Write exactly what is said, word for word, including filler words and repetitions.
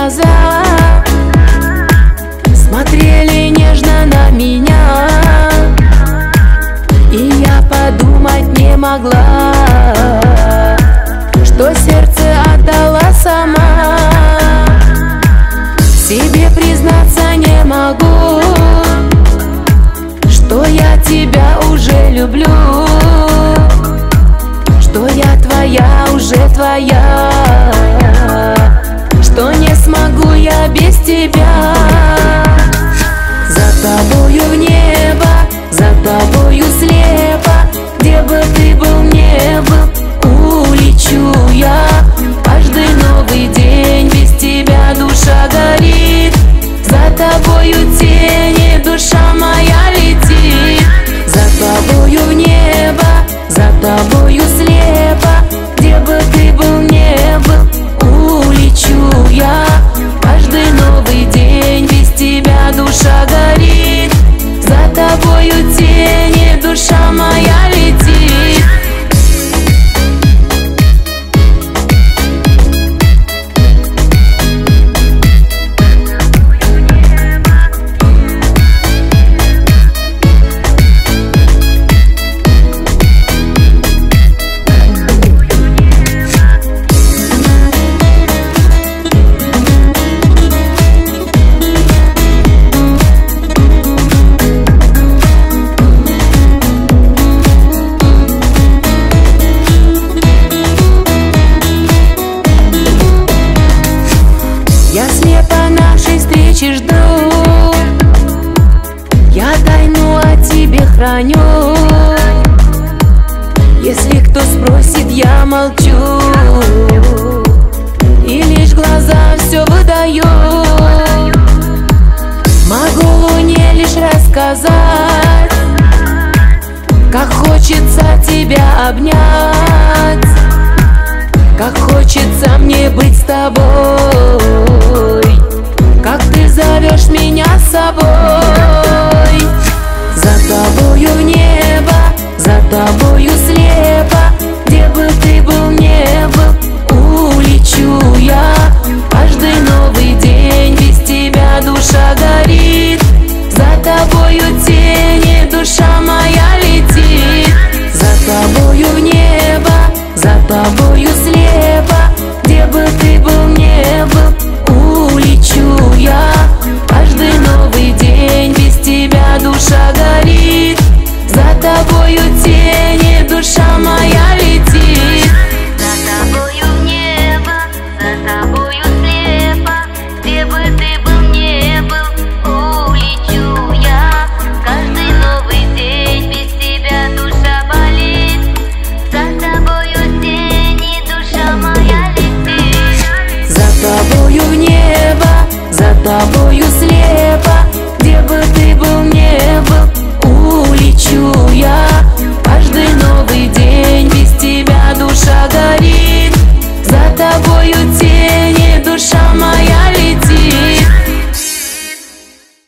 глаза смотрели нежно на меня, и я подумать не могла, что сердце отдала сама. Себе признаться не могу, что я тебя уже люблю, что я твоя, уже твоя, что не смогу я без тебя. За тобою в небо, за тобою слепо, где бы ты был, не был, улечу я. Каждый новый день без тебя душа горит, за тобою тени душа моя летит. За тобою в небо, за тобою слепо, где бы ты был, не был, улечу я. Каждый новый день без тебя душа горит, за тобою тени душа моя летит. Я слепо нашей встречи жду, я тайну о тебе храню. Если кто спросит, я молчу, и лишь глаза все выдаю. Могу луне лишь рассказать, как хочется тебя обнять, как хочется мне быть с тобой.